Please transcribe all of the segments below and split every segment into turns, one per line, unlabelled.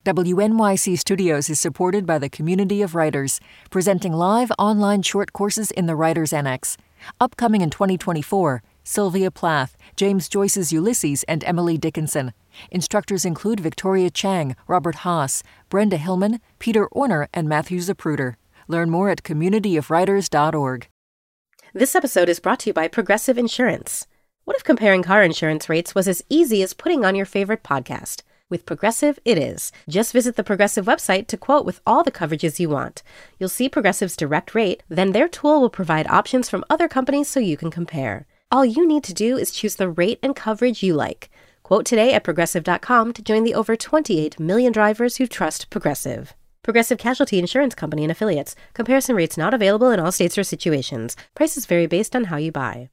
WNYC Studios is supported by the Community of Writers, presenting live online short courses in the Writers Annex. Upcoming in 2024, Sylvia Plath, James Joyce's Ulysses, and Emily Dickinson. Instructors include Victoria Chang, Robert Haas, Brenda Hillman, Peter Orner, and Matthew Zapruder. Learn more at communityofwriters.org.
This episode is brought to you by Progressive Insurance. What if comparing car insurance rates was as easy as putting on your favorite podcast? With Progressive, it is. Just visit the Progressive website to quote with all the coverages you want. You'll see Progressive's direct rate, then their tool will provide options from other companies so you can compare. All you need to do is choose the rate and coverage you like. Quote today at Progressive.com to join the over 28 million drivers who trust Progressive. Progressive Casualty Insurance Company and Affiliates. Comparison rates not available in all states or situations. Prices vary based on how you buy.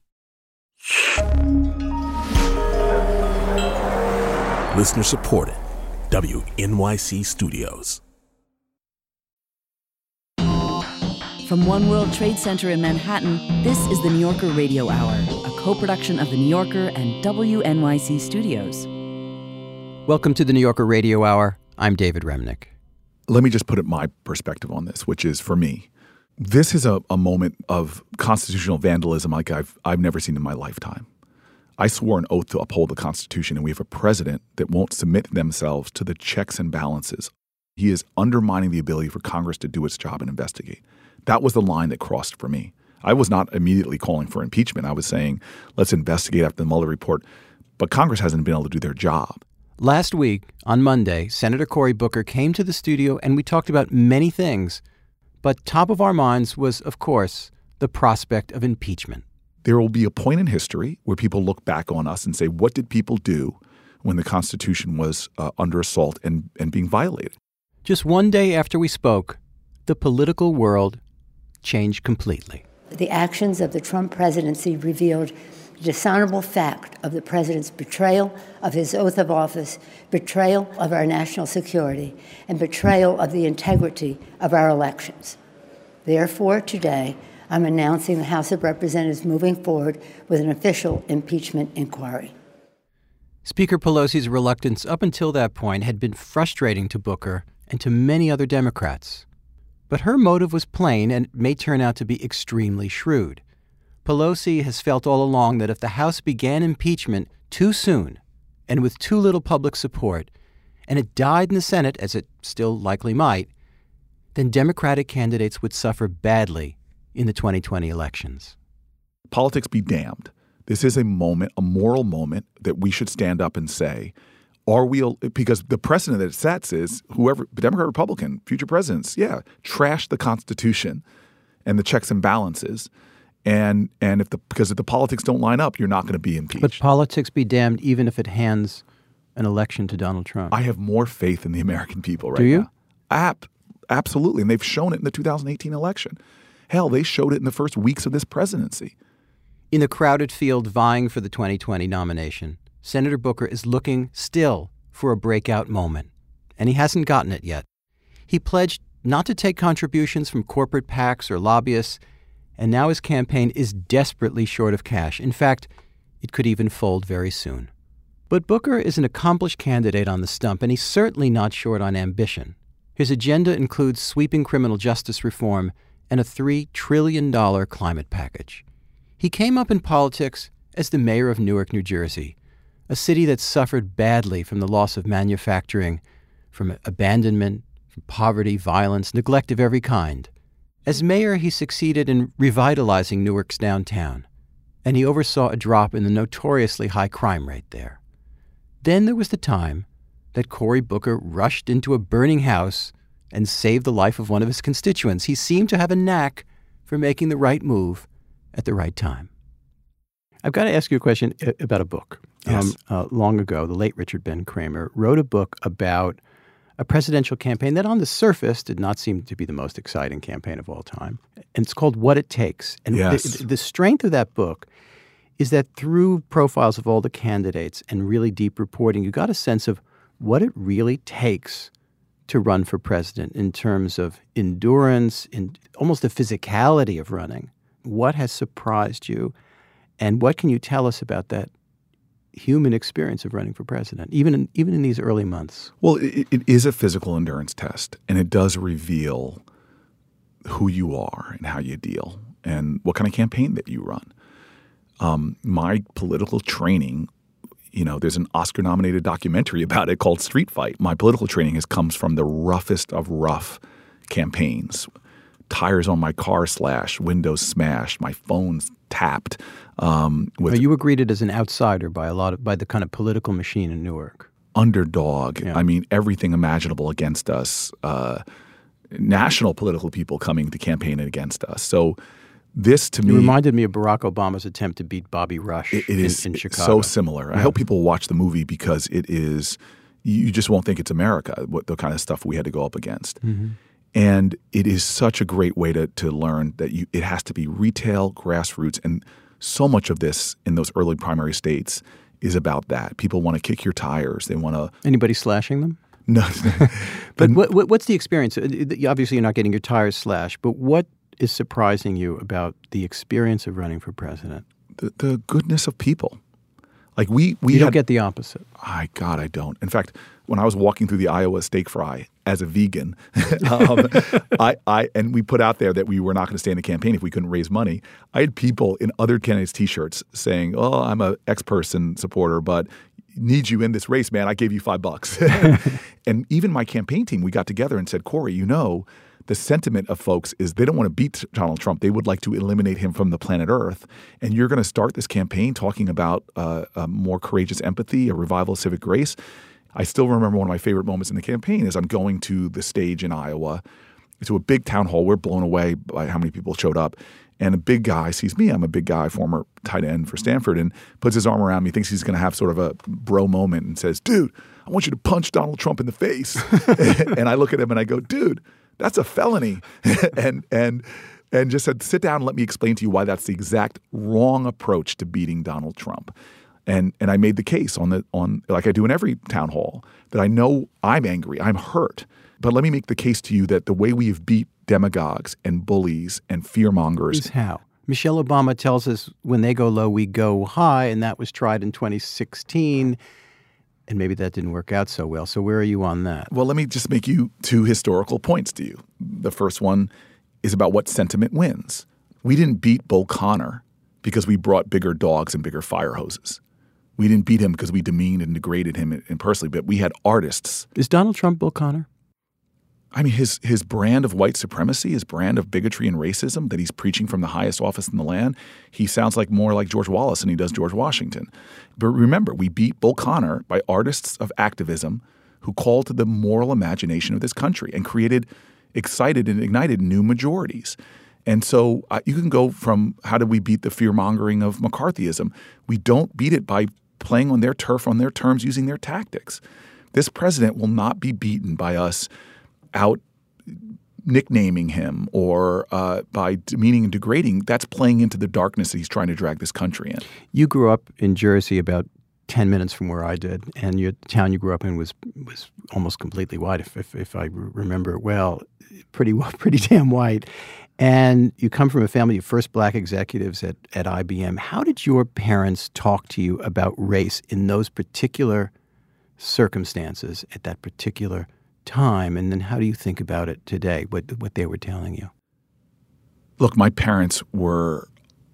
Listener supported. WNYC Studios.
From One World Trade Center in Manhattan, this is the New Yorker Radio Hour, a co-production of The New Yorker and WNYC Studios.
Welcome to the New Yorker Radio Hour. I'm David Remnick.
Let me just put it my perspective on this, which is, for me, this is a moment of constitutional vandalism like I've never seen in my lifetime. I swore an oath to uphold the Constitution, and we have a president that won't submit themselves to the checks and balances. He is undermining the ability for Congress to do its job and investigate. That was the line that crossed for me. I was not immediately calling for impeachment. I was saying, let's investigate after the Mueller report. But Congress hasn't been able to do their job.
Last week, on Monday, Senator Cory Booker came to the studio and we talked about many things. But top of our minds was, of course, the prospect of impeachment.
There will be a point in history where people look back on us and say, what did people do when the Constitution was under assault and being violated?
Just one day after we spoke, the political world changed completely.
The actions of the Trump presidency revealed the dishonorable fact of the president's betrayal of his oath of office, betrayal of our national security, and betrayal of the integrity of our elections. Therefore, today, I'm announcing the House of Representatives moving forward with an official impeachment inquiry.
Speaker Pelosi's reluctance up until that point had been frustrating to Booker and to many other Democrats. But her motive was plain and may turn out to be extremely shrewd. Pelosi has felt all along that if the House began impeachment too soon and with too little public support, and it died in the Senate, as it still likely might, then Democratic candidates would suffer badly in the 2020 elections.
Politics be damned. This is a moment, a moral moment, that we should stand up and say, because the precedent that it sets is whoever, Democrat, Republican, future presidents, trash the Constitution and the checks and balances. And because if the politics don't line up, you're not going to be impeached.
But politics be damned even if it hands an election to Donald Trump.
I have more faith in the American people right
now. Do you?
Absolutely. And they've shown it in the 2018 election. Hell, they showed it in the first weeks of this presidency.
In the crowded field vying for the 2020 nomination, Senator Booker is looking still for a breakout moment, and he hasn't gotten it yet. He pledged not to take contributions from corporate PACs or lobbyists, and now his campaign is desperately short of cash. In fact, it could even fold very soon. But Booker is an accomplished candidate on the stump, and he's certainly not short on ambition. His agenda includes sweeping criminal justice reform and a $3 trillion climate package. He came up in politics as the mayor of Newark, New Jersey, a city that suffered badly from the loss of manufacturing, from abandonment, from poverty, violence, neglect of every kind. As mayor, he succeeded in revitalizing Newark's downtown, and he oversaw a drop in the notoriously high crime rate there. Then there was the time that Cory Booker rushed into a burning house and saved the life of one of his constituents. He seemed to have a knack for making the right move at the right time. I've got to ask you a question about a book.
Yes.
Long ago, the late Richard Ben Cramer wrote a book about a presidential campaign that on the surface did not seem to be the most exciting campaign of all time. And it's called What It Takes. And the strength of that book is that through profiles of all the candidates and really deep reporting, you got a sense of what it really takes to run for president in terms of endurance, in almost the physicality of running. What has surprised you? And what can you tell us about that human experience of running for president, even in these early months?
Well, it is a physical endurance test, and it does reveal who you are and how you deal and what kind of campaign that you run. My political training, there's an Oscar-nominated documentary about it called Street Fight. My political training comes from the roughest of rough campaigns. Tires on my car slashed, windows smashed, my phone's tapped.
You were greeted as an outsider by the kind of political machine in Newark.
Underdog.
Yeah.
I mean, everything imaginable against us. National political people coming to campaign against us. So this, to me,
reminded me of Barack Obama's attempt to beat Bobby Rush in Chicago.
So similar. Yeah. I hope people watch the movie because it is – you just won't think it's America, the kind of stuff we had to go up against. Mm-hmm. And it is such a great way to learn that it has to be retail, grassroots, and so much of this in those early primary states is about that. People want to kick your tires. They want to –
Anybody slashing them?
No.
But what's the experience? Obviously, you're not getting your tires slashed, but what is surprising you about the experience of running for president?
The goodness of people. Like we
don't get the opposite.
God, I don't. In fact, when I was walking through the Iowa steak fry as a vegan, and we put out there that we were not going to stay in the campaign if we couldn't raise money. I had people in other candidates' T-shirts saying, "Oh, I'm a X-person supporter, but need you in this race, man. I gave you $5." And even my campaign team, we got together and said, "Corey, the sentiment of folks is they don't want to beat Donald Trump. They would like to eliminate him from the planet Earth. And you're going to start this campaign talking about a more courageous empathy, a revival of civic grace." I still remember one of my favorite moments in the campaign is I'm going to the stage in Iowa to a big town hall. We're blown away by how many people showed up. And a big guy sees me. I'm a big guy, former tight end for Stanford, and puts his arm around me, thinks he's going to have sort of a bro moment and says, "Dude, I want you to punch Donald Trump in the face." And I look at him and I go, "Dude, that's a felony." and just said, "Sit down and let me explain to you why that's the exact wrong approach to beating Donald Trump." And I made the case on like I do in every town hall that I know I'm angry, I'm hurt, but let me make the case to you that the way we have beat demagogues and bullies and fearmongers
is how. Michelle Obama tells us when they go low, we go high, and that was tried in 2016. And maybe that didn't work out so well. So where are you on that?
Well, let me just make you two historical points to you. The first one is about what sentiment wins. We didn't beat Bull Connor because we brought bigger dogs and bigger fire hoses. We didn't beat him because we demeaned and degraded him personally, but we had artists.
Is Donald Trump Bull Connor?
I mean, his brand of white supremacy, his brand of bigotry and racism that he's preaching from the highest office in the land, he sounds more like George Wallace than he does George Washington. But remember, we beat Bull Connor by artists of activism who called to the moral imagination of this country and excited and ignited new majorities. And so you can go from how did we beat the fear-mongering of McCarthyism? We don't beat it by playing on their turf, on their terms, using their tactics. This president will not be beaten by us out nicknaming him or by demeaning and degrading. That's playing into the darkness that he's trying to drag this country in.
You grew up in Jersey about 10 minutes from where I did, and your town you grew up in was almost completely white, if I remember it well, pretty damn white. And you come from a family of first black executives at IBM. How did your parents talk to you about race in those particular circumstances at that particular time? And then how do you think about it today, what they were telling you?
Look, my parents were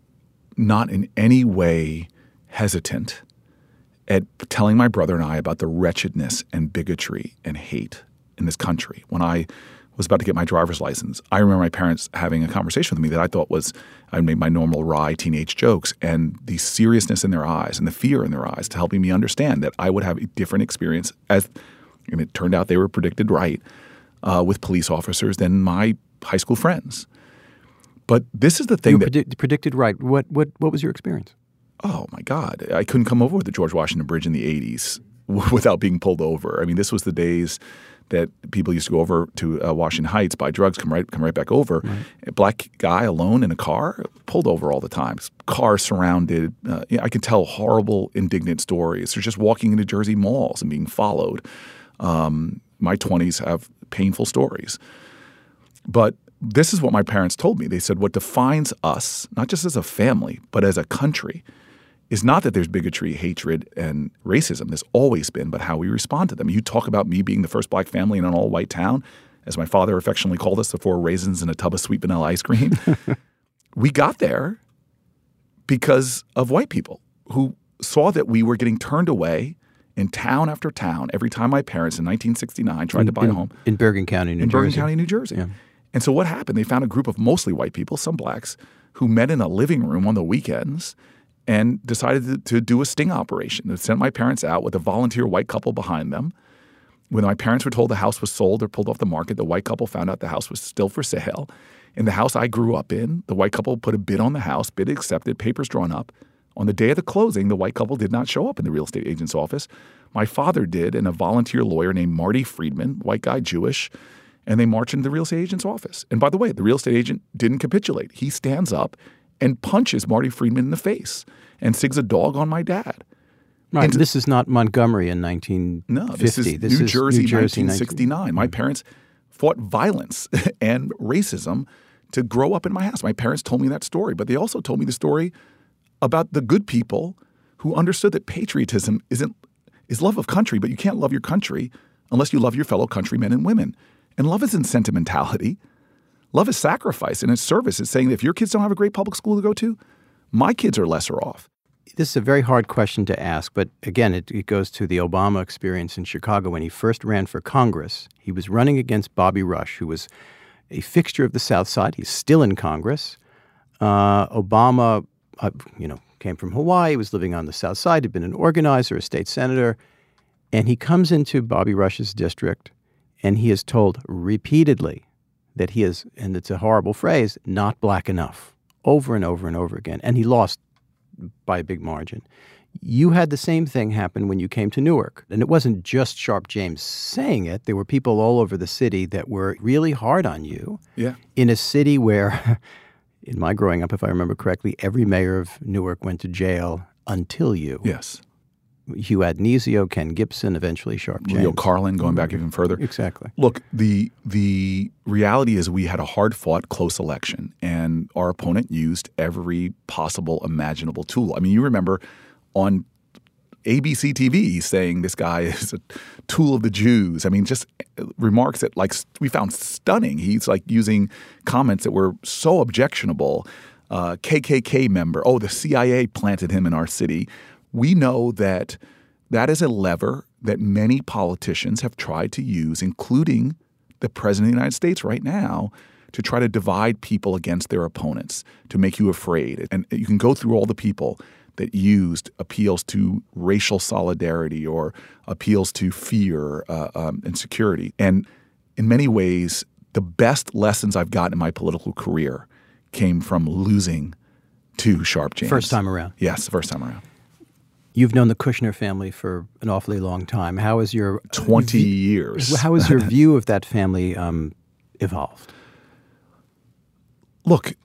not in any way hesitant at telling my brother and I about the wretchedness and bigotry and hate in this country. When I was about to get my driver's license, I remember my parents having a conversation with me that I thought I made my normal wry teenage jokes, and the seriousness in their eyes and the fear in their eyes to helping me understand that I would have a different experience and it turned out they were predicted right with police officers than my high school friends. But this is the thing
predicted right. What was your experience?
Oh, my God. I couldn't come over the George Washington Bridge in the 80s without being pulled over. I mean, this was the days that people used to go over to Washington Heights, buy drugs, come right back over. Right. A black guy alone in a car, pulled over all the time. Car surrounded. I can tell horrible, indignant stories. They're just walking into Jersey malls and being followed. My 20s have painful stories. But this is what my parents told me. They said what defines us, not just as a family, but as a country, is not that there's bigotry, hatred, and racism. There's always been, but how we respond to them. You talk about me being the first black family in an all-white town, as my father affectionately called us, the 4 raisins and a tub of sweet vanilla ice cream. We got there because of white people who saw that we were getting turned away in town after town every time my parents in 1969 tried to buy a home.
In Bergen County, New Jersey.
In Bergen County, New Jersey.
Yeah.
And so what happened? They found a group of mostly white people, some blacks, who met in a living room on the weekends and decided to do a sting operation. They sent my parents out with a volunteer white couple behind them. When my parents were told the house was sold or pulled off the market, the white couple found out the house was still for sale. In the house I grew up in, the white couple put a bid on the house, bid accepted, papers drawn up. On the day of the closing, the white couple did not show up in the real estate agent's office. My father did, and a volunteer lawyer named Marty Friedman, white guy, Jewish, and they marched into the real estate agent's office. And by the way, the real estate agent didn't capitulate. He stands up and punches Marty Friedman in the face and sigs a dog on my dad.
Right. This is not Montgomery in 1950.
No, this is New Jersey, 1969. My parents fought violence and racism to grow up in my house. My parents told me that story, but they also told me the story about the good people who understood that patriotism is love of country, but you can't love your country unless you love your fellow countrymen and women. And love isn't sentimentality. Love is sacrifice, and it's service. It's saying that if your kids don't have a great public school to go to, my kids are lesser off.
This is a very hard question to ask, but again, it goes to the Obama experience in Chicago. When he first ran for Congress, he was running against Bobby Rush, who was a fixture of the South Side. He's still in Congress. Obama, came from Hawaii, he was living on the South Side, had been an organizer, a state senator, and he comes into Bobby Rush's district, and he is told repeatedly that he is, and it's a horrible phrase, not black enough, over and over and over again. And he lost by a big margin. You had the same thing happen when you came to Newark. And it wasn't just Sharp James saying it. There were people all over the city that were really hard on you.
Yeah.
In a city where, in my growing up, if I remember correctly, every mayor of Newark went to jail until you.
Yes.
Hugh Adnesio, Ken Gibson, eventually Sharp James.
Leo Carlin, going back even further.
Exactly.
Look, the reality is we had a hard-fought, close election, and our opponent used every possible imaginable tool. I mean, you remember on ABC TV saying this guy is a tool of the Jews. I mean, just remarks that we found stunning. He's using comments that were so objectionable. KKK member. Oh, the CIA planted him in our city. We know that is a lever that many politicians have tried to use, including the President of the United States right now, to try to divide people against their opponents, to make you afraid. And you can go through all the people that used appeals to racial solidarity or appeals to fear and security. And in many ways, the best lessons I've gotten in my political career came from losing to Sharp James.
First time around.
Yes, the first time around.
You've known the Kushner family for an awfully long time. How is your
20 years?
How has your view of that family evolved?
Look,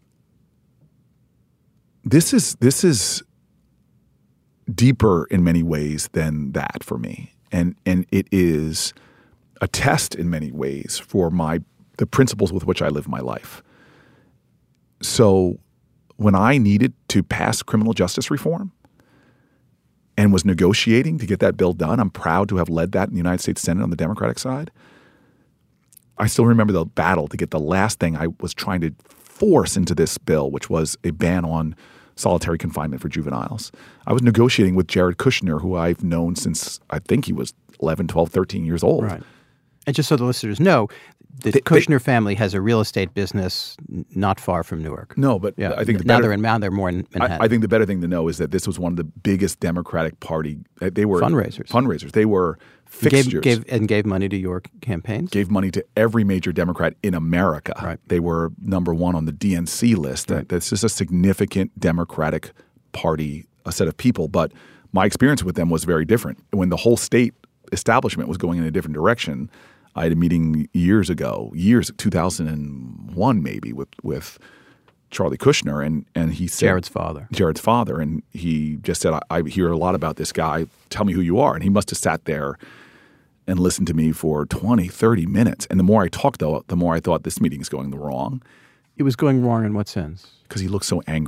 this is deeper in many ways than that for me, and it is a test in many ways for the principles with which I live my life. So, when I needed to pass criminal justice reform and was negotiating to get that bill done, I'm proud to have led that in the United States Senate on the Democratic side. I still remember the battle to get the last thing I was trying to force into this bill, which was a ban on solitary confinement for juveniles. I was negotiating with Jared Kushner, who I've known since I think he was 11, 12, 13 years old.
Right. And just so the listeners know, the Kushner family has a real estate business not far from Newark.
No, but
yeah.
I think
now they're more in Manhattan.
I think the better thing to know is that this was one of the biggest Democratic Party. They were
fundraisers.
They were fixtures.
Gave money to your campaigns.
Gave money to every major Democrat in America.
Right.
They were number one on the DNC list.
Right.
This is a significant Democratic Party, a set of people. But my experience with them was very different. When the whole state establishment was going in a different direction, I had a meeting years ago, 2001 maybe, with Charlie Kushner, and he said Jared's father, and he just said, I hear a lot about this guy. Tell me who you are. And he must have sat there and listened to me for 20, 30 minutes. And the more I talked, though, the more I thought this meeting is going wrong.
It was going wrong in what sense?
Because he looked so angry.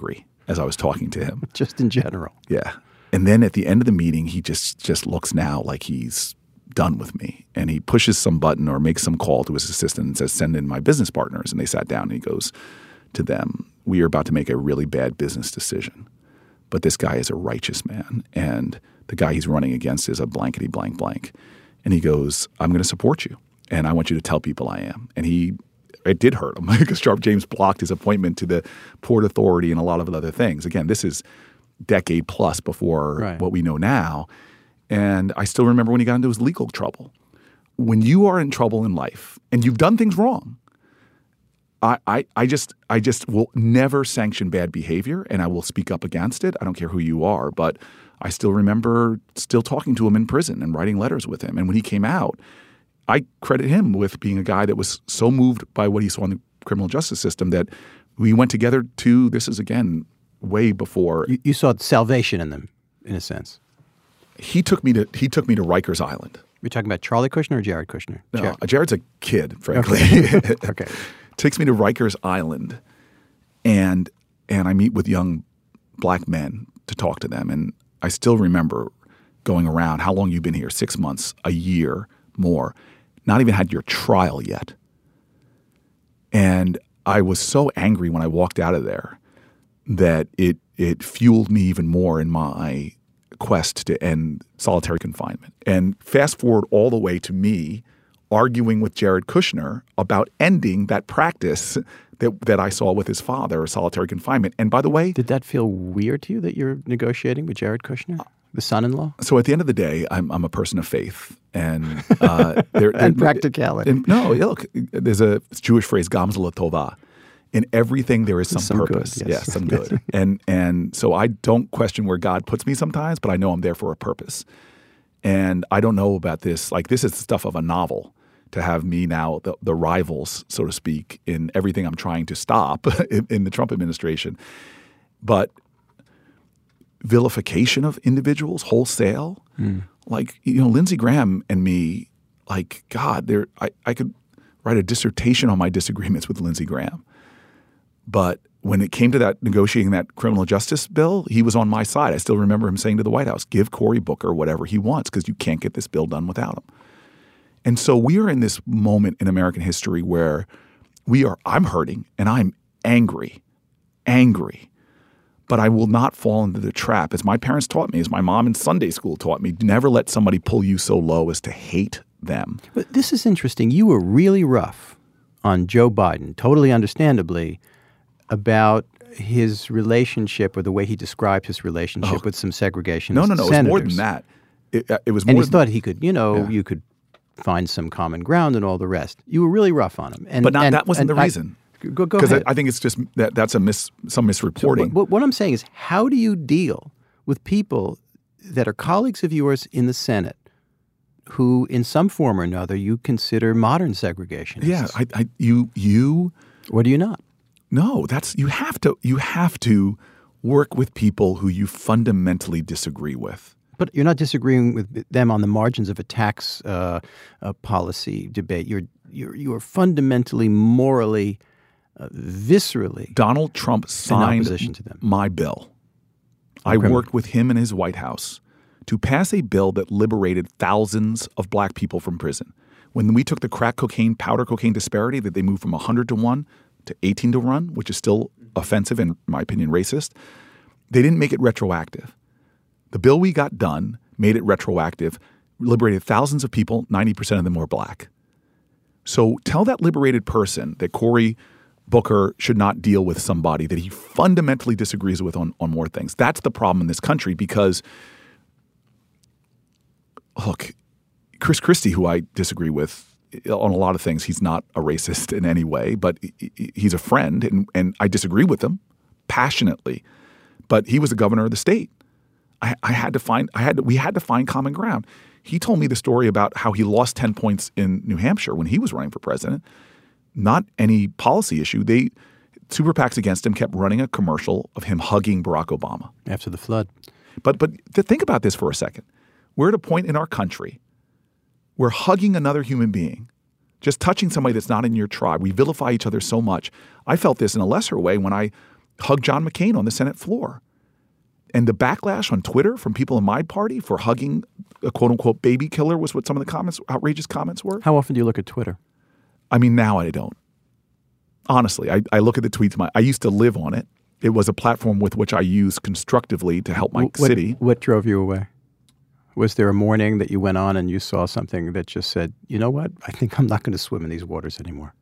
as I was talking to him.
Just in general.
Yeah. And then at the end of the meeting, he just looks now like he's done with me. And he pushes some button or makes some call to his assistant and says, send in my business partners. And they sat down and he goes to them, we are about to make a really bad business decision. But this guy is a righteous man. And the guy he's running against is a blankety blank blank. And he goes, I'm going to support you. And I want you to tell people I am. And it did hurt him because Sharp James blocked his appointment to the Port Authority and a lot of other things. Again, this is decade plus before what we know now. And I still remember when he got into his legal trouble. When you are in trouble in life and you've done things wrong, I just will never sanction bad behavior, and I will speak up against it. I don't care who you are, but I still remember still talking to him in prison and writing letters with him. And when he came out, I credit him with being a guy that was so moved by what he saw in the criminal justice system that we went together to, this is again, way before.
You saw salvation in them, in a sense.
He took me to Rikers Island.
You're talking about Charlie Kushner or Jared Kushner?
No, Jared's a kid, frankly.
Okay. Okay.
Takes me to Rikers Island, and I meet with young black men to talk to them. And I still remember going around, how long you been here? 6 months, a year, more. Not even had your trial yet. And I was so angry when I walked out of there that it fueled me even more in my quest to end solitary confinement. And fast forward all the way to me arguing with Jared Kushner about ending that practice that I saw with his father, solitary confinement. And by the way—
Did that feel weird to you that you're negotiating with Jared Kushner, the son-in-law?
So at the end of the day, I'm a person of faith. And
and practicality.
Look, there's a Jewish phrase, gamzela tova. In everything there is some purpose.
Good, yes.
Yeah, some good. And so I don't question where God puts me sometimes, but I know I'm there for a purpose. And I don't know about this. Like, this is the stuff of a novel, to have me now the rivals, so to speak, in everything I'm trying to stop in the Trump administration. But vilification of individuals wholesale, like, Lindsey Graham and me, like, God, I could write a dissertation on my disagreements with Lindsey Graham. But when it came to that negotiating that criminal justice bill, he was on my side. I still remember him saying to the White House, give Cory Booker whatever he wants because you can't get this bill done without him. And so we are in this moment in American history where I'm hurting and I'm angry, but I will not fall into the trap. As my parents taught me, as my mom in Sunday school taught me, never let somebody pull you so low as to hate them.
But this is interesting. You were really rough on Joe Biden, totally understandably, about his relationship or the way he described his relationship with some segregationist
No,
senators.
it was more than that. It was more.
And he thought he could, you could find some common ground and all the rest. You were really rough on him.
But that wasn't the reason.
Go ahead.
Because I think it's just that's some misreporting.
So what I'm saying is, how do you deal with people that are colleagues of yours in the Senate who, in some form or another, you consider modern segregationists?
Yeah, you.
Or do you not?
No, you have to work with people who you fundamentally disagree with.
But you're not disagreeing with them on the margins of a tax policy debate. You are fundamentally, morally, viscerally
Donald Trump signed
in opposition to them.
My bill. I worked with him in his White House to pass a bill that liberated thousands of black people from prison. When we took the crack cocaine, powder cocaine disparity that they moved from 100 to 1 to 18 to 1, which is still offensive and, in my opinion, racist, they didn't make it retroactive. The bill we got done made it retroactive, liberated thousands of people, 90% of them were black. So tell that liberated person that Cory Booker should not deal with somebody that he fundamentally disagrees with on more things. That's the problem in this country because, look, Chris Christie, who I disagree with on a lot of things, he's not a racist in any way, but he's a friend and I disagree with him passionately. But he was the governor of the state. We had to find common ground. He told me the story about how he lost 10 points in New Hampshire when he was running for president. Not any policy issue. Super PACs against him kept running a commercial of him hugging Barack Obama.
After the flood.
But to think about this for a second. We're at a point in our country where hugging another human being, just touching somebody that's not in your tribe, we vilify each other so much. I felt this in a lesser way when I hug John McCain on the Senate floor. And the backlash on Twitter from people in my party for hugging a quote-unquote baby killer was what some of the outrageous comments were.
How often do you look at Twitter?
I mean, now I don't. Honestly, I look at the tweets. I used to live on it. It was a platform with which I used constructively to help my city.
What drove you away? Was there a morning that you went on and you saw something that just said, you know what, I think I'm not going to swim in these waters anymore?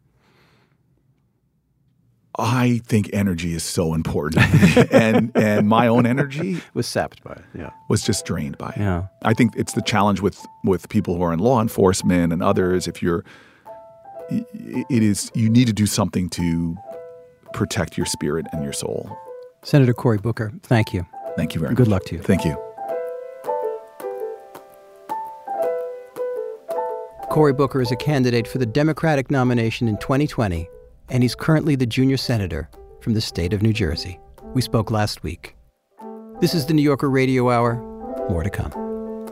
I think energy is so important. and my own energy
was sapped by it, yeah.
Was just drained by it.
Yeah.
I think it's the challenge with people who are in law enforcement and others. You need to do something to protect your spirit and your soul.
Senator Cory Booker, thank you.
Thank you very much.
Good luck to you.
Thank you.
Cory Booker is a candidate for the Democratic nomination in 2020, and he's currently the junior senator from the state of New Jersey. We spoke last week. This is the New Yorker Radio Hour. More to come.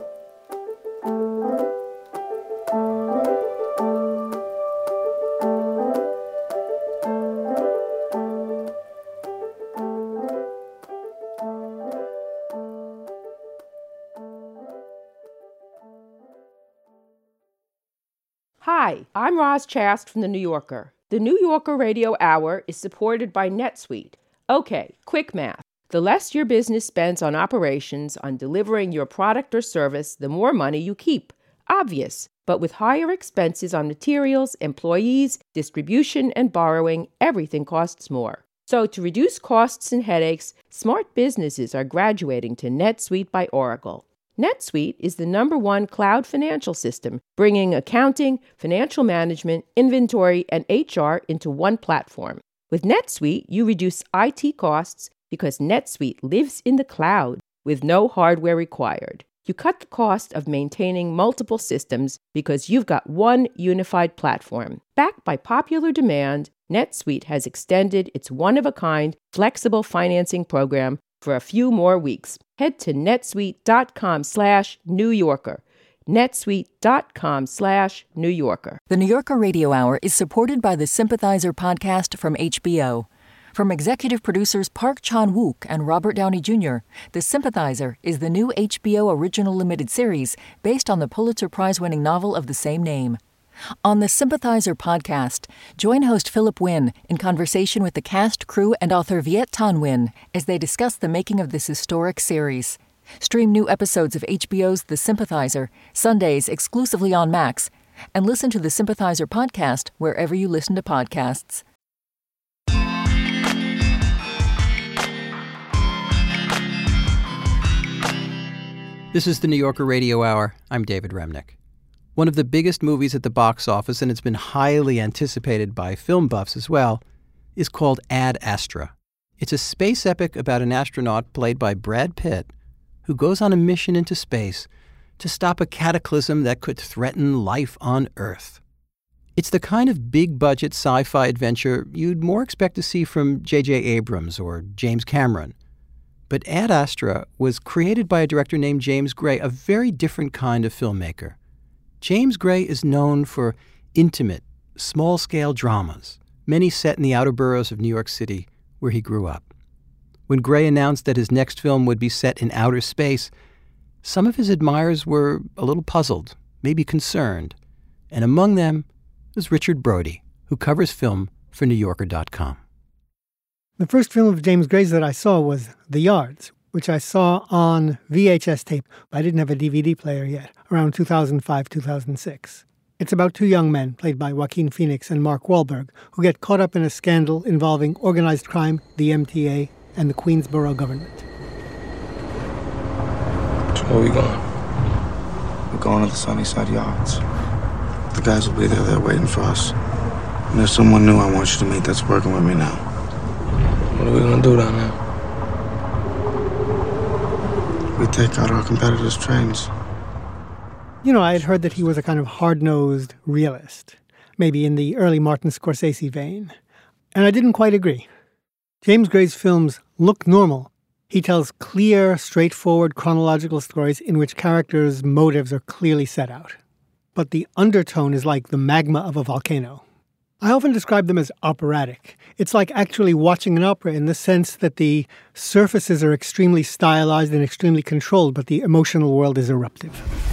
Hi, I'm Roz Chast from The New Yorker. The New Yorker Radio Hour is supported by NetSuite. Okay, quick math. The less your business spends on operations, on delivering your product or service, the more money you keep. Obvious. But with higher expenses on materials, employees, distribution, and borrowing, everything costs more. So to reduce costs and headaches, smart businesses are graduating to NetSuite by Oracle. NetSuite is the #1 cloud financial system, bringing accounting, financial management, inventory, and HR into one platform. With NetSuite, you reduce IT costs because NetSuite lives in the cloud with no hardware required. You cut the cost of maintaining multiple systems because you've got one unified platform. Backed by popular demand, NetSuite has extended its one-of-a-kind flexible financing program for a few more weeks. Head to netsuite.com/New Yorker. netsuite.com/New Yorker.
The New Yorker Radio Hour is supported by the Sympathizer podcast from HBO. From executive producers Park Chan-wook and Robert Downey Jr., The Sympathizer is the new HBO original limited series based on the Pulitzer Prize-winning novel of the same name. On the Sympathizer podcast, join host Philip Wynn in conversation with the cast, crew, and author Viet Thanh Nguyen as they discuss the making of this historic series. Stream new episodes of HBO's The Sympathizer, Sundays exclusively on Max, and listen to the Sympathizer podcast wherever you listen to podcasts.
This is the New Yorker Radio Hour. I'm David Remnick. One of the biggest movies at the box office, and it's been highly anticipated by film buffs as well, is called Ad Astra. It's a space epic about an astronaut played by Brad Pitt who goes on a mission into space to stop a cataclysm that could threaten life on Earth. It's the kind of big-budget sci-fi adventure you'd more expect to see from J.J. Abrams or James Cameron. But Ad Astra was created by a director named James Gray, a very different kind of filmmaker. James Gray is known for intimate, small-scale dramas, many set in the outer boroughs of New York City, where he grew up. When Gray announced that his next film would be set in outer space, some of his admirers were a little puzzled, maybe concerned, and among them was Richard Brody, who covers film for NewYorker.com.
The first film of James Gray's that I saw was The Yards, which I saw on VHS tape. I didn't have a DVD player yet, around 2005, 2006. It's about two young men, played by Joaquin Phoenix and Mark Wahlberg, who get caught up in a scandal involving organized crime, the MTA, and the Queensboro government.
So where are we going? We're going to the Sunnyside Yards. The guys will be there. They're waiting for us. And there's someone new I want you to meet that's working with me now. What are we going to do down there? We take out our competitors' trains.
You know, I had heard that he was a kind of hard-nosed realist, maybe in the early Martin Scorsese vein. And I didn't quite agree. James Gray's films look normal. He tells clear, straightforward chronological stories in which characters' motives are clearly set out. But the undertone is like the magma of a volcano. I often describe them as operatic. It's like actually watching an opera in the sense that the surfaces are extremely stylized and extremely controlled, but the emotional world is eruptive.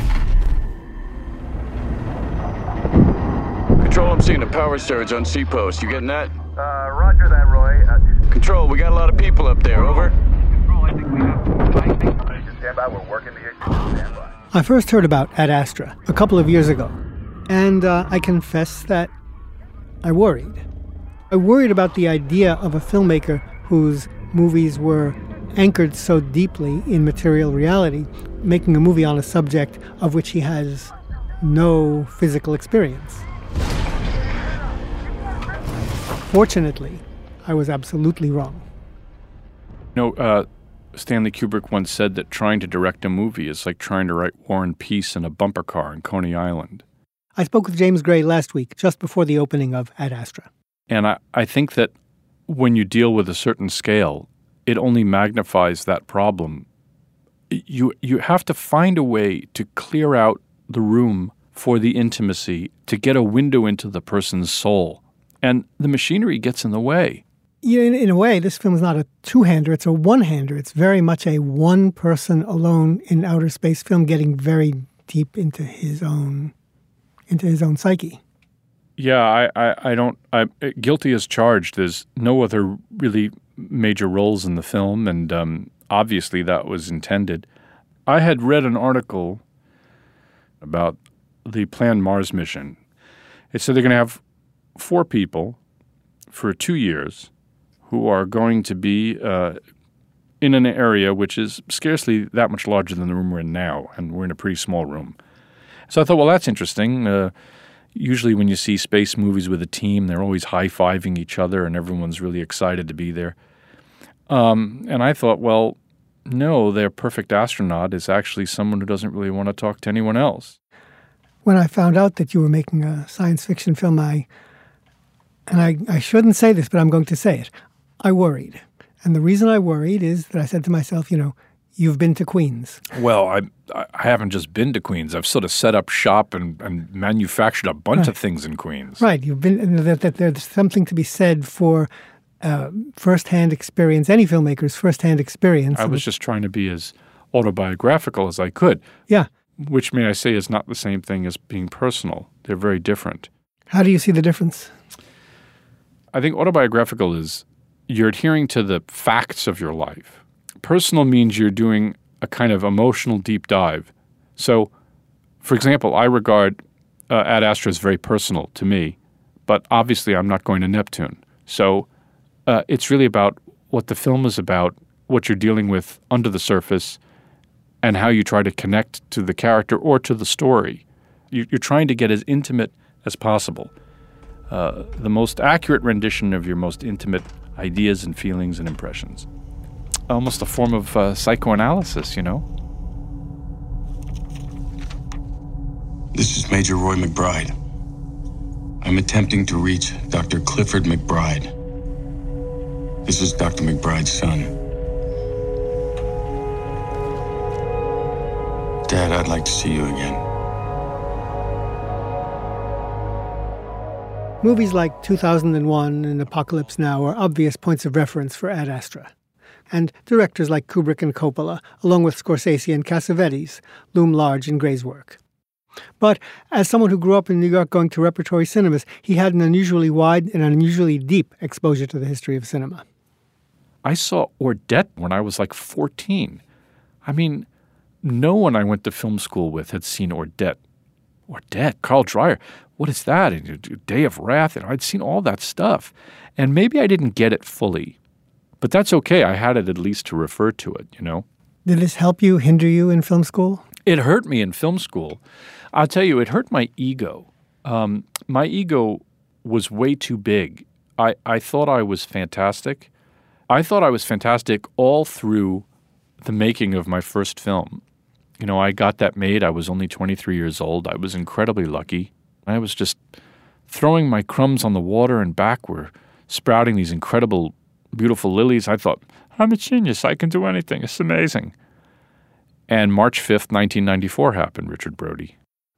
Control, I'm seeing a power surge on C-Post. You getting that?
Roger that, Roy.
Control, we got a lot of people up there. Over.
Control, I think we have... Stand by, we're working the issue. Stand by.
I first heard about Ad Astra a couple of years ago, and I confess that I worried. I worried about the idea of a filmmaker whose movies were anchored so deeply in material reality, making a movie on a subject of which he has no physical experience. Fortunately, I was absolutely wrong.
Stanley Kubrick once said that trying to direct a movie is like trying to write War and Peace in a bumper car in Coney Island.
I spoke with James Gray last week, just before the opening of Ad Astra.
And I think that when you deal with a certain scale, it only magnifies that problem. You have to find a way to clear out the room for the intimacy, to get a window into the person's soul. And the machinery gets in the way.
Yeah, in a way, this film is not a two-hander, it's a one-hander. It's very much a one-person alone in outer space film getting very deep into his own psyche.
Yeah, I'm guilty as charged. There's no other really major roles in the film, and obviously that was intended. I had read an article about the planned Mars mission. It said they're going to have 4 people for 2 years who are going to be in an area which is scarcely that much larger than the room we're in now, and we're in a pretty small room. So I thought, well, that's interesting. Usually when you see space movies with a team, they're always high-fiving each other and everyone's really excited to be there. And I thought, well, no, their perfect astronaut is actually someone who doesn't really want to talk to anyone else.
When I found out that you were making a science fiction film, I shouldn't say this, but I'm going to say it. I worried. And the reason I worried is that I said to myself, you've been to Queens.
Well, I haven't just been to Queens. I've sort of set up shop and manufactured a bunch of things in Queens.
Right. You've been that there's something to be said for first-hand experience, any filmmaker's first-hand experience.
I was just trying to be as autobiographical as I could.
Yeah.
Which, may I say, is not the same thing as being personal. They're very different.
How do you see the difference?
I think autobiographical is you're adhering to the facts of your life. Personal means you're doing a kind of emotional deep dive. So, for example, I regard Ad Astra as very personal to me, but obviously I'm not going to Neptune. So it's really about what the film is about, what you're dealing with under the surface, and how you try to connect to the character or to the story. You're trying to get as intimate as possible. The most accurate rendition of your most intimate ideas and feelings and impressions. Almost a form of psychoanalysis,
This is Major Roy McBride. I'm attempting to reach Dr. Clifford McBride. This is Dr. McBride's son. Dad, I'd like to see you again.
Movies like 2001 and Apocalypse Now are obvious points of reference for Ad Astra. And directors like Kubrick and Coppola, along with Scorsese and Cassavetes, loom large in Gray's work. But as someone who grew up in New York going to repertory cinemas, he had an unusually wide and unusually deep exposure to the history of cinema.
I saw Ordette when I was like 14. I mean, no one I went to film school with had seen Ordette. Ordette, Carl Dreyer, what is that? Day of Wrath, I'd seen all that stuff. And maybe I didn't get it fully. But that's okay. I had it at least to refer to it,
Did this help you, hinder you in film school?
It hurt me in film school. I'll tell you, it hurt my ego. My ego was way too big. I thought I was fantastic. I thought I was fantastic all through the making of my first film. I got that made. I was only 23 years old. I was incredibly lucky. I was just throwing my crumbs on the water, and back were sprouting these incredible, beautiful lilies. I thought, I'm a genius. I can do anything. It's amazing. And March 5th, 1994 happened, Richard Brody.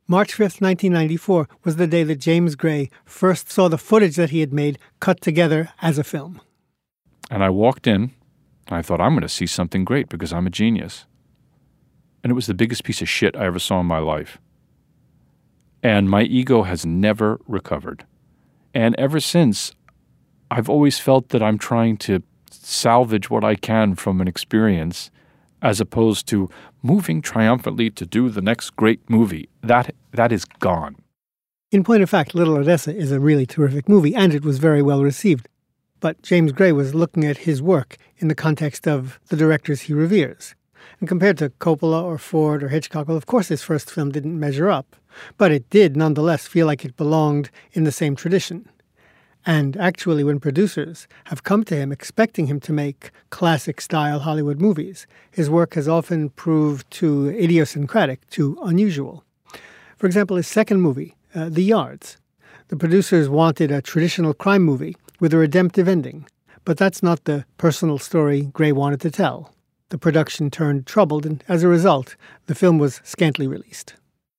March 5th, 1994 was the day that James Gray first saw the footage that he had made cut together as a film.
And I walked in, and I thought, I'm going to see something great because I'm a genius. And it was the biggest piece of shit I ever saw in my life. And my ego has never recovered. And ever since, I've always felt that I'm trying to salvage what I can from an experience as opposed to moving triumphantly to do the next great movie. That is gone.
In point of fact, Little Odessa is a really terrific movie, and it was very well received. But James Gray was looking at his work in the context of the directors he reveres. And compared to Coppola or Ford or Hitchcock, well, of course his first film didn't measure up, but it did nonetheless feel like it belonged in the same tradition. And actually, when producers have come to him expecting him to make classic-style Hollywood movies, his work has often proved too idiosyncratic, too unusual. For example, his second movie, The Yards. The producers wanted a traditional crime movie with a redemptive ending, but that's not the personal story Gray wanted to tell. The production turned troubled, and as a result, the film was scantily released.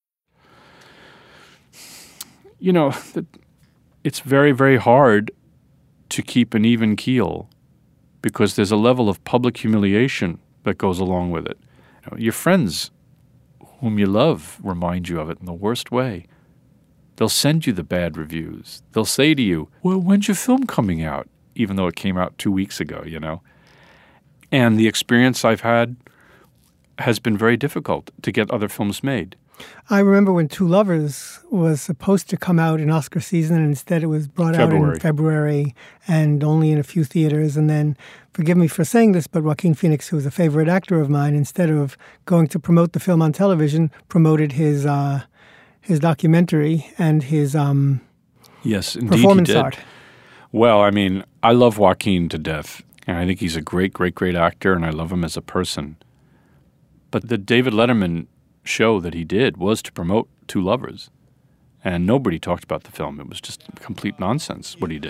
You know, it's very, very hard to keep an even keel because there's a level of public humiliation that goes along with it. You know, your friends whom you love remind you of it in the worst way. They'll send you the bad reviews. They'll say to you, well, when's your film coming out? Even though it came out 2 weeks ago, you know. And the experience I've had has been very difficult to get other films made.
I remember when Two Lovers was supposed to come out in Oscar season, and instead it was brought out in February and only in a few theaters. And then, forgive me for saying this, but Joaquin Phoenix, who was a favorite actor of mine, instead of going to promote the film on television, promoted his documentary and his
yes, indeed
performance
he did.
art.
Well, I mean, I love Joaquin to death, and I think he's a great, great, great actor, and I love him as a person. But the David Letterman show that he did was to promote Two Lovers, and nobody talked about the film. It was just complete nonsense what he did.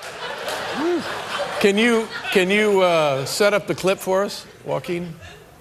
Can you set up the clip for us, Joaquin?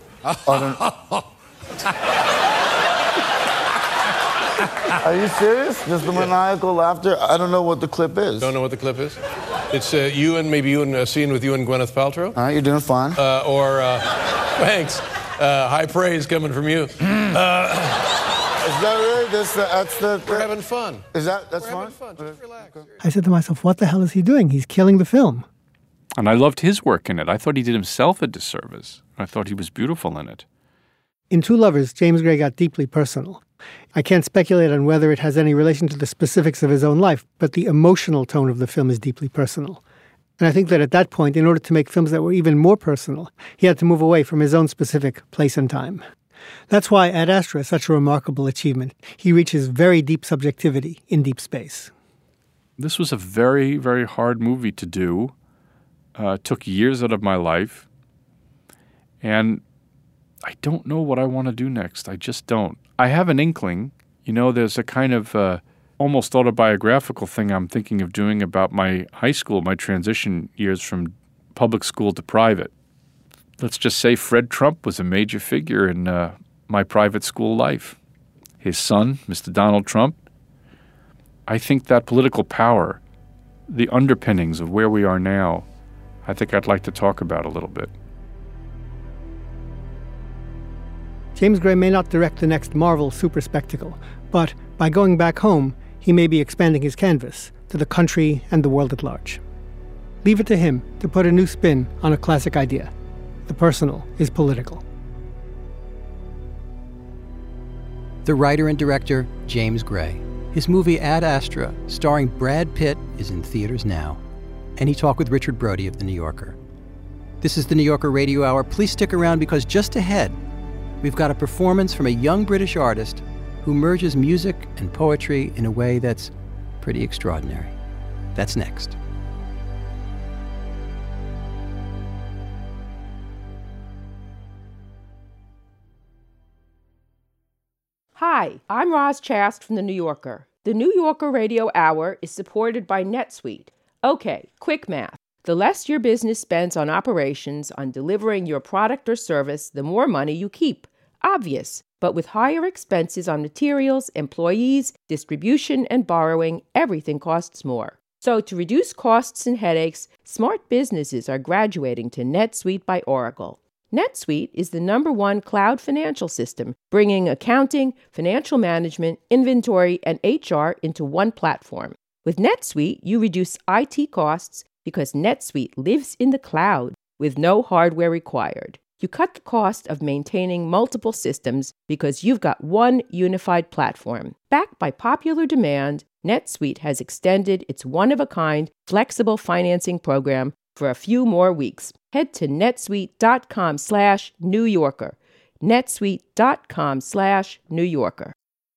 Are you serious? Just the maniacal laughter? I don't know what the clip is.
Don't know what the clip is? It's maybe you in a scene with you and Gwyneth Paltrow.
All right, you're doing fine.
Thanks. High praise coming from you. Is
that really?
We're having fun.
That's
fun?
Having
fun. Just relax.
I said to myself, what the hell is he doing? He's killing the film.
And I loved his work in it. I thought he did himself a disservice. I thought he was beautiful in it.
In Two Lovers, James Gray got deeply personal. I can't speculate on whether it has any relation to the specifics of his own life, but the emotional tone of the film is deeply personal. And I think that at that point, in order to make films that were even more personal, he had to move away from his own specific place and time. That's why Ad Astra is such a remarkable achievement. He reaches very deep subjectivity in deep space.
This was a very, very hard movie to do. It took years out of my life. And I don't know what I want to do next. I just don't. I have an inkling. You know, there's a kind of almost autobiographical thing I'm thinking of doing about my high school, my transition years from public school to private. Let's just say Fred Trump was a major figure in my private school life. His son, Mr. Donald Trump. I think that political power, the underpinnings of where we are now, I think I'd like to talk about a little bit.
James Gray may not direct the next Marvel super spectacle, but by going back home, he may be expanding his canvas to the country and the world at large. Leave it to him to put a new spin on a classic idea. The personal is political.
The writer and director, James Gray. His movie Ad Astra, starring Brad Pitt, is in theaters now. And he talked with Richard Brody of The New Yorker. This is The New Yorker Radio Hour. Please stick around because just ahead, we've got a performance from a young British artist who merges music and poetry in a way that's pretty extraordinary. That's next.
Hi, I'm Roz Chast from The New Yorker. The New Yorker Radio Hour is supported by NetSuite. Okay, quick math. The less your business spends on operations, on delivering your product or service, the more money you keep. Obvious, but with higher expenses on materials, employees, distribution, and borrowing, everything costs more. So to reduce costs and headaches, smart businesses are graduating to NetSuite by Oracle. NetSuite is the #1 cloud financial system, bringing accounting, financial management, inventory, and HR into one platform. With NetSuite, you reduce IT costs because NetSuite lives in the cloud with no hardware required. You cut the cost of maintaining multiple systems because you've got one unified platform. Backed by popular demand, NetSuite has extended its one-of-a-kind flexible financing program for a few more weeks. Head to netsuite.com/New Yorker. netsuite.com/New Yorker.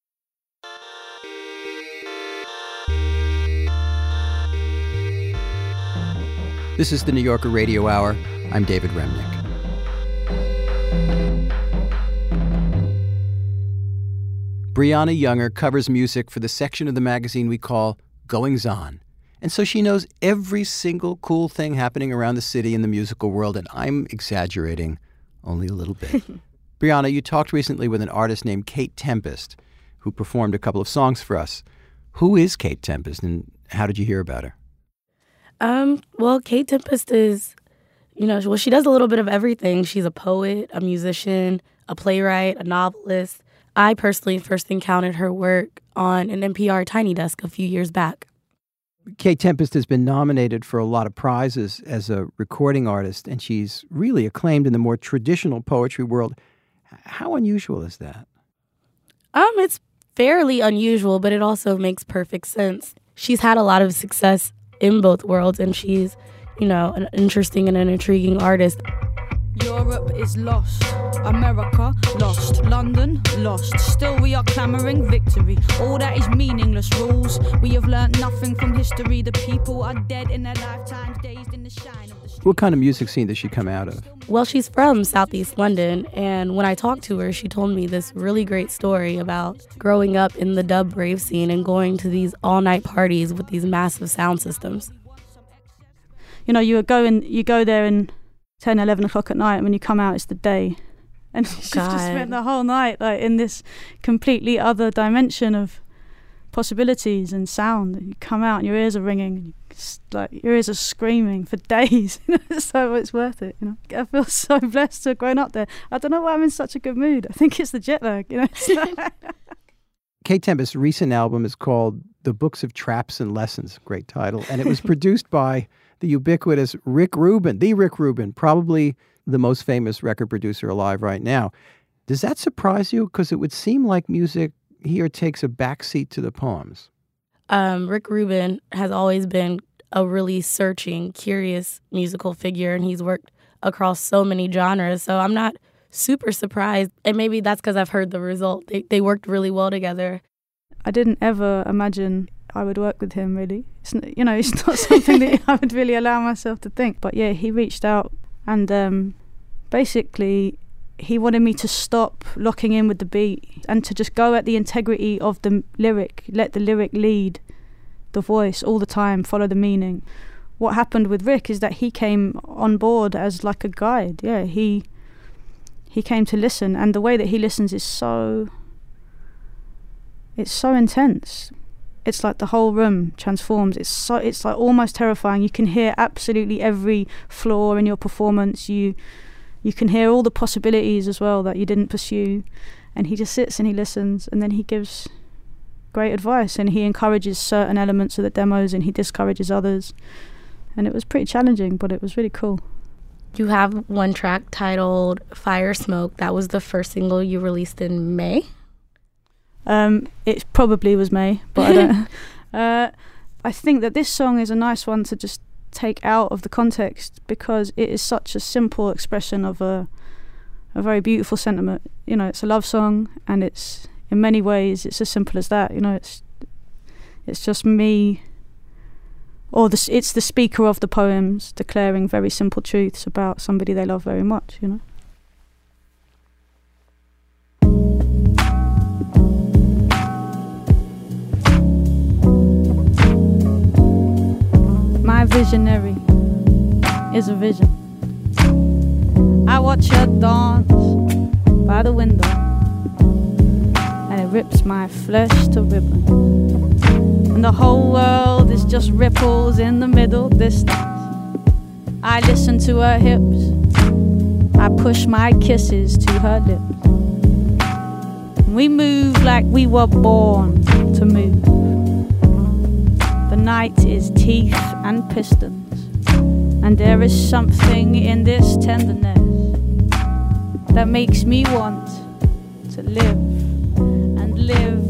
This is the New Yorker Radio Hour. I'm David Remnick. Brianna Younger covers music for the section of the magazine we call Goings On. And so she knows every single cool thing happening around the city in the musical world, and I'm exaggerating only a little bit. Brianna, you talked recently with an artist named Kate Tempest, who performed a couple of songs for us. Who is Kate Tempest, and how did you hear about her?
Well, Kate Tempest is, she does a little bit of everything. She's a poet, a musician, a playwright, a novelist. I personally first encountered her work on an NPR Tiny Desk a few years back.
Kate Tempest has been nominated for a lot of prizes as a recording artist, and she's really acclaimed in the more traditional poetry world. How unusual is that?
It's fairly unusual, but it also makes perfect sense. She's had a lot of success in both worlds, and she's, an interesting and an intriguing artist.
Europe is lost, America lost, London lost. Still we are clamouring victory. All that is meaningless rules. We have learnt nothing from history. The people are dead in their lifetimes, dazed in the shine of the street.
What kind of music scene does she come out of?
Well, she's from Southeast London, and when I talked to her, she told me this really great story about growing up in the dub rave scene and going to these all-night parties with these massive sound systems.
You go there and 10, 11 o'clock at night, and when you come out, it's the day. And she's just spent the whole night in this completely other dimension of possibilities and sound. And you come out and your ears are ringing, and your ears are screaming for days. So it's worth it. I feel so blessed to have grown up there. I don't know why I'm in such a good mood. I think it's the jet lag.
Kate Tempest's recent album is called The Books of Traps and Lessons. Great title. And it was produced by the ubiquitous Rick Rubin, probably the most famous record producer alive right now. Does that surprise you? Because it would seem like music here takes a backseat to the poems.
Rick Rubin has always been a really searching, curious musical figure, and he's worked across so many genres. So I'm not super surprised. And maybe that's because I've heard the result. They worked really well together.
I didn't ever imagine I would work with him, really. It's not something that I would really allow myself to think. But yeah, he reached out and basically he wanted me to stop locking in with the beat and to just go at the integrity of the lyric, let the lyric lead the voice all the time, follow the meaning. What happened with Rick is that he came on board as like a guide. Yeah, he came to listen, and the way that he listens is so intense. It's like the whole room transforms. It's like almost terrifying. You can hear absolutely every flaw in your performance. You can hear all the possibilities as well that you didn't pursue. And he just sits and he listens, and then he gives great advice, and he encourages certain elements of the demos and he discourages others. And it was pretty challenging, but it was really cool.
You have one track titled Fire Smoke. That was the first single you released in May?
It probably was May, but I don't. I think that this song is a nice one to just take out of the context because it is such a simple expression of a very beautiful sentiment. It's a love song, and it's in many ways it's as simple as that. It's just me, or it's the speaker of the poems declaring very simple truths about somebody they love very much. My visionary is a vision. I watch her dance by the window, and it rips my flesh to ribbons. And the whole world is just ripples in the middle distance. I listen to her hips, I push my kisses to her lips. We move like we were born to move. The night is teeth and pistons, and there is something in this tenderness that makes me want to live and live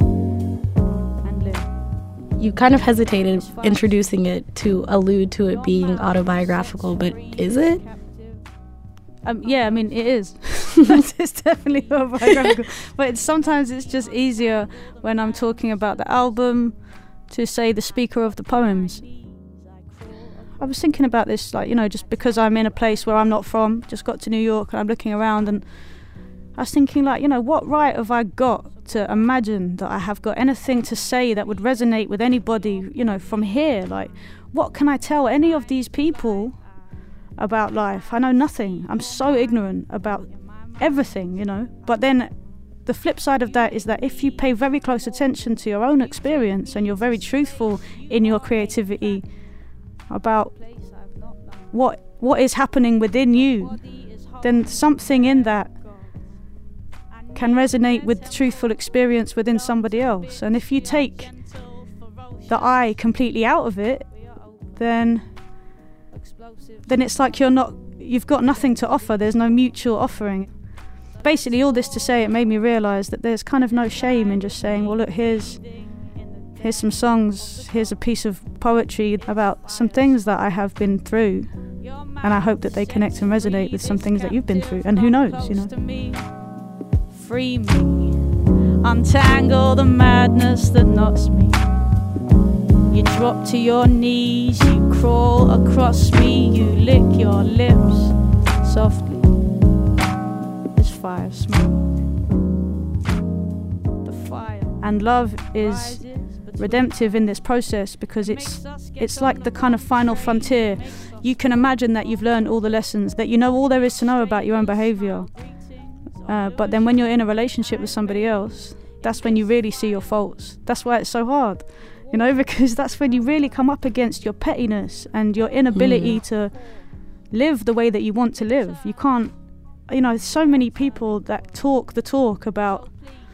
and live.
You kind of hesitated introducing it to allude to it being autobiographical, but is it?
Yeah, I mean, it is. It's definitely autobiographical. But sometimes it's just easier when I'm talking about the album to say the speaker of the poems. I was thinking about this, like, you know, just because I'm in a place where I'm not from, just got to New York and I'm looking around, and I was thinking, like, you know, what right have I got to imagine that I have got anything to say that would resonate with anybody, you know, from here? Like, what can I tell any of these people about life? I know nothing. I'm so ignorant about everything, you know. But then the flip side of that is that if you pay very close attention to your own experience and you're very truthful in your creativity about what is happening within you, then something in that can resonate with the truthful experience within somebody else. And if you take the I completely out of it, then it's like you've got nothing to offer. There's no mutual offering. Basically, all this to say, it made me realise that there's kind of no shame in just saying, well, look, here's some songs, here's a piece of poetry about some things that I have been through, and I hope that they connect and resonate with some things that you've been through, and who knows, you know.
Free me, untangle the madness that knots me. You drop to your knees, you crawl across me, you lick your lips softly. Fire smoke. The fire.
And love is redemptive in this process because it's like the kind of final frontier. You can imagine that you've learned all the lessons, that you know all there is to know about your own behavior. But then when you're in a relationship with somebody else, that's when you really see your faults. That's why it's so hard, you know, because that's when you really come up against your pettiness and your inability to live the way that you want to live. You can't. You know, so many people that talk the talk about,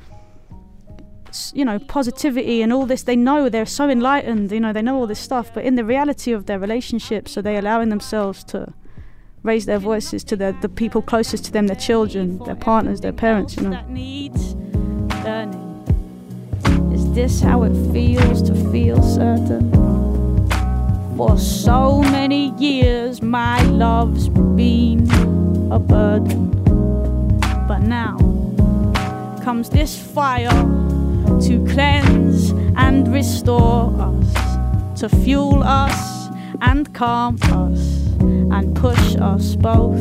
you know, positivity and all this. They know, they're so enlightened, you know, they know all this stuff, but in the reality of their relationships, are they allowing themselves to raise their voices to the people closest to them, their children, their partners, their parents, you know?
That needs learning. Is this how it feels to feel certain? For so many years my love's been a burden, but now comes this fire to cleanse and restore us, to fuel us and calm us and push us both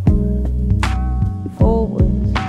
forward.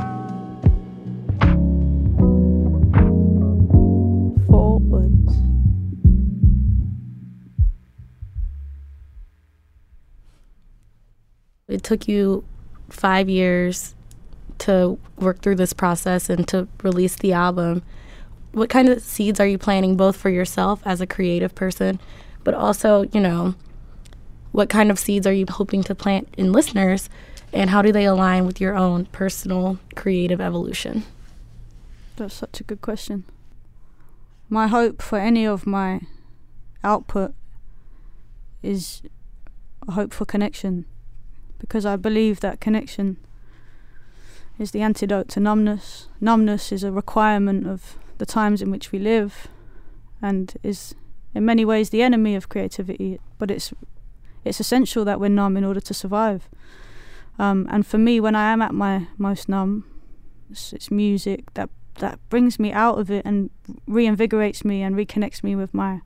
It took you 5 years to work through this process and to release the album. What kind of seeds are you planting both for yourself as a creative person, but also, you know, what kind of seeds are you hoping to plant in listeners, and how do they align with your own personal creative evolution?
That's such a good question. My hope for any of my output is a hope for connection, because I believe that connection is the antidote to numbness. Numbness is a requirement of the times in which we live and is in many ways the enemy of creativity, but it's essential that we're numb in order to survive. And for me, when I am at my most numb, it's music that brings me out of it and reinvigorates me and reconnects me with my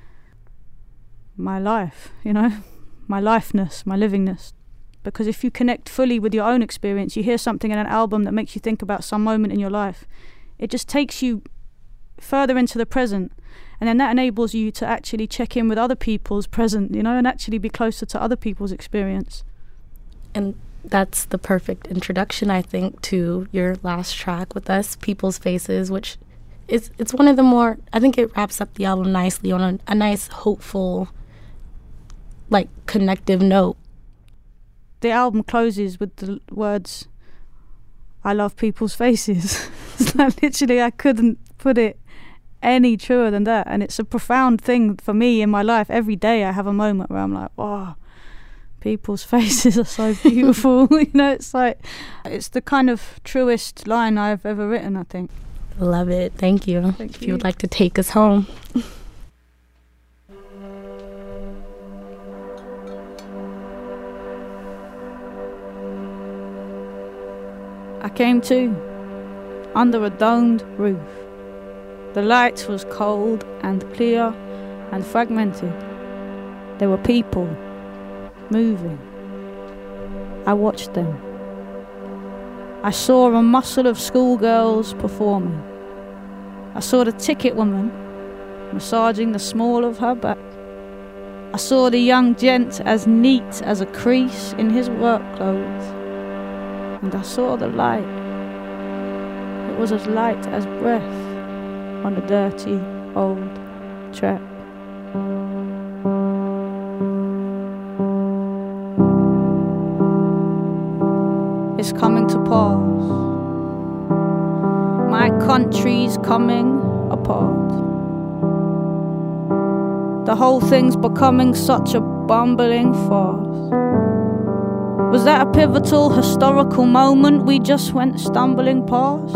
life, you know, my lifeness, my livingness. Because if you connect fully with your own experience, you hear something in an album that makes you think about some moment in your life, it just takes you further into the present, and then that enables you to actually check in with other people's present, you know, and actually be closer to other people's experience.
And that's the perfect introduction, I think, to your last track with us, People's Faces, which it's one of the more, I think it wraps up the album nicely on a nice, hopeful, like, connective note.
The album closes with the words, "I love people's faces." It's like, literally, I couldn't put it any truer than that. And it's a profound thing for me in my life. Every day I have a moment where I'm like, wow, people's faces are so beautiful. You know, it's like, it's the kind of truest line I've ever written, I think.
Love it. Thank you.
Thank
you. If you would like to take us home.
I came to under a domed roof. The light was cold and clear and fragmented. There were people moving. I watched them. I saw a muscle of schoolgirls performing. I saw the ticket woman massaging the small of her back. I saw the young gent as neat as a crease in his work clothes. And I saw the light. It was as light as breath on a dirty old track. It's coming to pass. My country's coming apart. The whole thing's becoming such a bumbling farce. Was that a pivotal historical moment we just went stumbling past?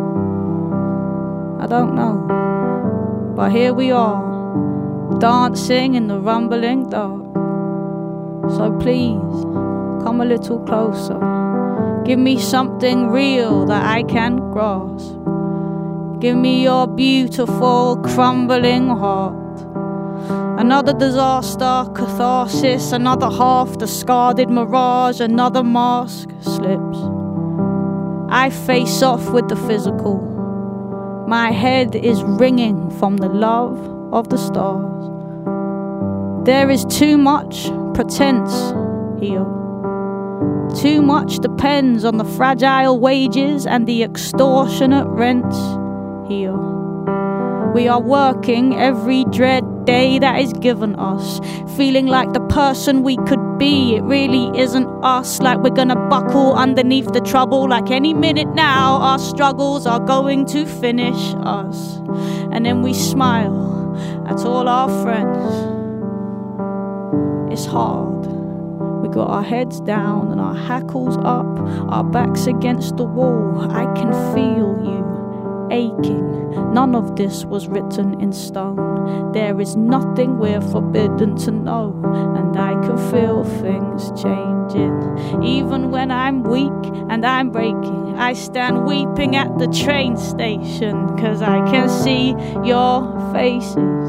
I don't know. But here we are, dancing in the rumbling dark. So please, come a little closer. Give me something real that I can grasp. Give me your beautiful, crumbling heart. Another disaster, catharsis, another half discarded mirage, another mask slips. I face off with the physical. My head is ringing from the love of the stars. There is too much pretense here. Too much depends on the fragile wages and the extortionate rents here. We are working every dread day that is given us, feeling like the person we could be, it really isn't us, like we're gonna buckle underneath the trouble, like any minute now our struggles are going to finish us. And then we smile at all our friends. It's hard. We got our heads down and our hackles up, our backs against the wall. I can feel you aching. None of this was written in stone. There is nothing we're forbidden to know, and I can feel things changing. Even when I'm weak and I'm breaking, I stand weeping at the train station, 'cause I can see your faces.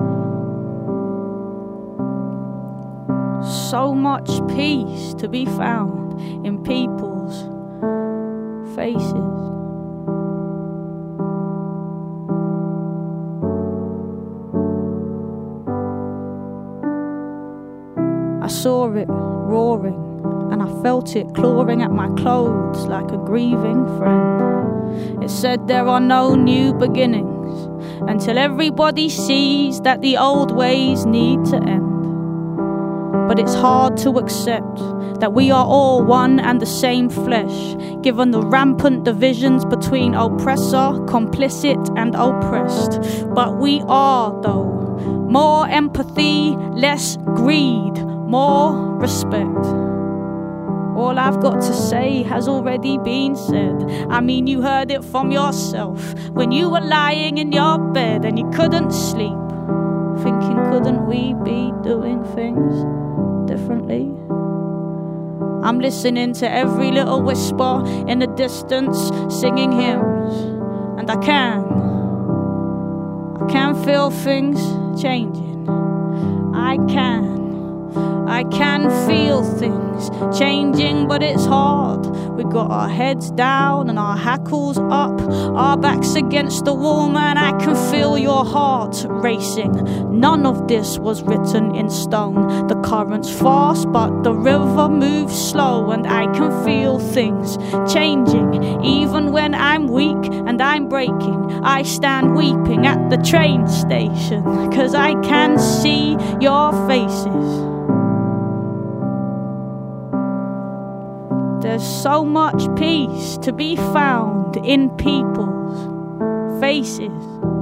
So much peace to be found in people's faces. I saw it roaring, and I felt it clawing at my clothes like a grieving friend. It said there are no new beginnings until everybody sees that the old ways need to end. But it's hard to accept that we are all one and the same flesh, given the rampant divisions between oppressor, complicit, and oppressed. But we are, though, more empathy, less greed, more respect. All I've got to say has already been said. I mean, you heard it from yourself when you were lying in your bed and you couldn't sleep, thinking, couldn't we be doing things differently? I'm listening to every little whisper in the distance, singing hymns, and I can feel things changing. I can feel things changing, but it's hard. We got our heads down and our hackles up, our backs against the wall, man. I can feel your heart racing. None of this was written in stone. The current's fast, but the river moves slow, and I can feel things changing. Even when I'm weak and I'm breaking, I stand weeping at the train station, 'cause I can see your faces. There's so much peace to be found in people's faces.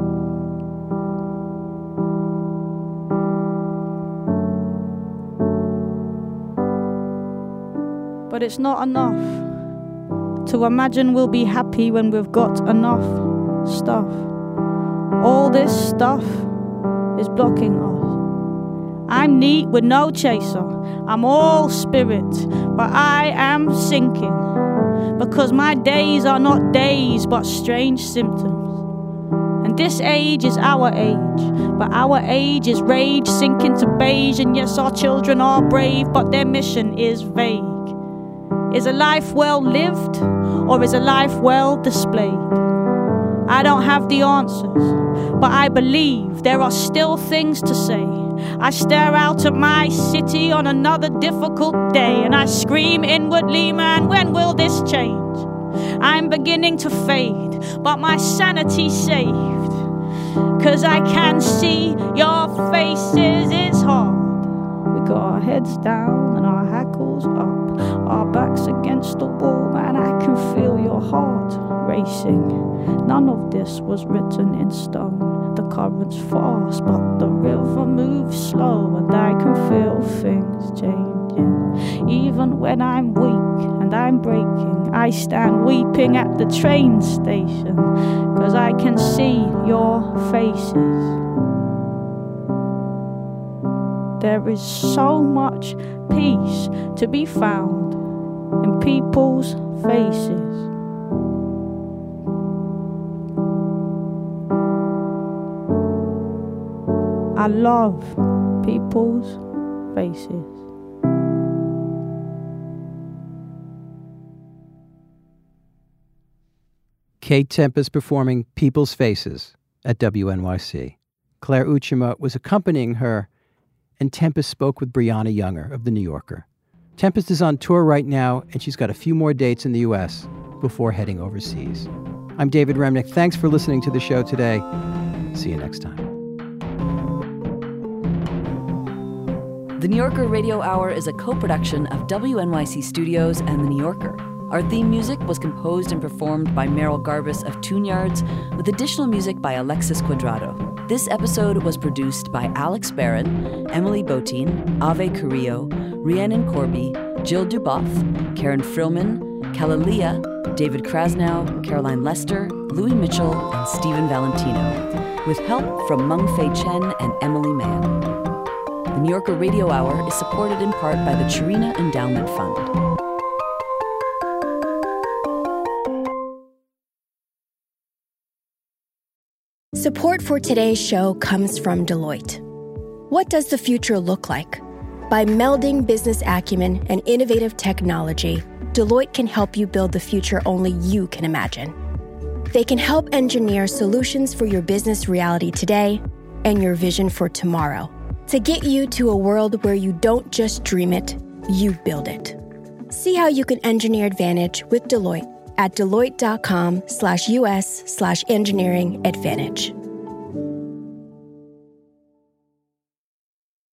But it's not enough to imagine we'll be happy when we've got enough stuff. All this stuff is blocking us. I'm neat with no chaser. I'm all spirit, but I am sinking, because my days are not days but strange symptoms. And this age is our age, but our age is rage sinking to beige. And yes, our children are brave, but their mission is vague. Is a life well lived, or is a life well displayed? I don't have the answers, but I believe there are still things to say. I stare out at my city on another difficult day, and I scream inwardly, man, when will this change? I'm beginning to fade, but my sanity's saved, 'cause I can see your faces. It's hard. We got our heads down and our hackles up, our backs against the wall, and I can feel your heart racing. None of this was written in stone. The current's fast, but the river moves slow, and I can feel things changing. Even when I'm weak and I'm breaking, I stand weeping at the train station, 'cause I can see your faces. There is so much peace to be found in people's faces. I love people's faces.
Kate Tempest performing People's Faces at WNYC. Claire Uchima was accompanying her, and Tempest spoke with Brianna Younger of The New Yorker. Tempest is on tour right now, and she's got a few more dates in the U.S. before heading overseas. I'm David Remnick. Thanks for listening to the show today. See you next time.
The New Yorker Radio Hour is a co-production of WNYC Studios and The New Yorker. Our theme music was composed and performed by Meryl Garbus of Tune Yards, with additional music by Alexis Cuadrado. This episode was produced by Alex Barron, Emily Botein, Ave Carrillo, Rhiannon Corby, Jill Duboff, Karen Frillman, Kalalea, David Krasnow, Caroline Lester, Louis Mitchell, and Stephen Valentino, with help from Meng Fei Chen and Emily Mann. The New Yorker Radio Hour is supported in part by the Chirina Endowment Fund.
Support for today's show comes from Deloitte. What does the future look like? By melding business acumen and innovative technology, Deloitte can help you build the future only you can imagine. They can help engineer solutions for your business reality today and your vision for tomorrow, to get you to a world where you don't just dream it, you build it. See how you can engineer advantage with Deloitte at Deloitte.com/US/engineering advantage.